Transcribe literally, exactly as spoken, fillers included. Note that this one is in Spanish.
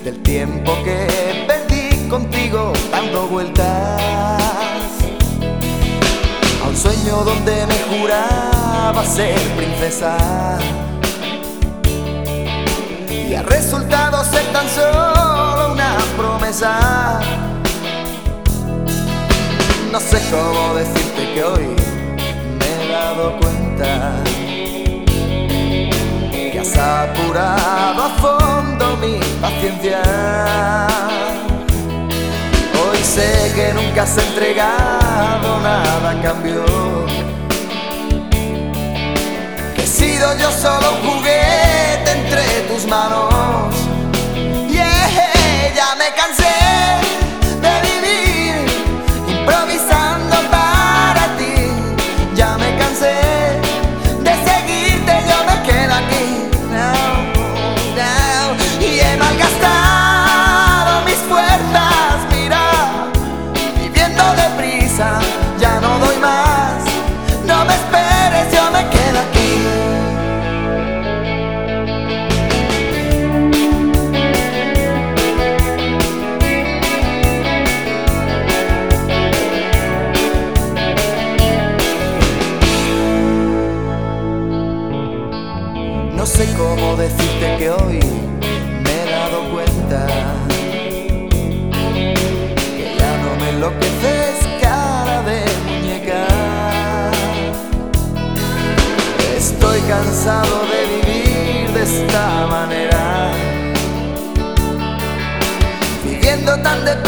del tiempo que perdí contigo dando vueltas a un sueño donde me juraba ser princesa y ha resultado ser tan solo una promesa. No sé cómo decirte que hoy me he dado cuenta que has apurado a fondo mi paciencia. Hoy sé que nunca has entregado nada a cambio, que he sido yo solo un juguete entre tus manos. Yeah, ya me cansé de vivir improvisando para ti. Ya me cansé de seguirte, yo me quedo aquí. Now, now. Y he malgastado mis fuerzas, mira, viviendo deprisa. Ya no doy más, no me esperes, yo me quedo aquí. No sé cómo decirte que hoy me he dado cuenta que ya no me enloqueces, cara de muñeca. Estoy cansado de vivir de esta manera, viviendo tan deprisa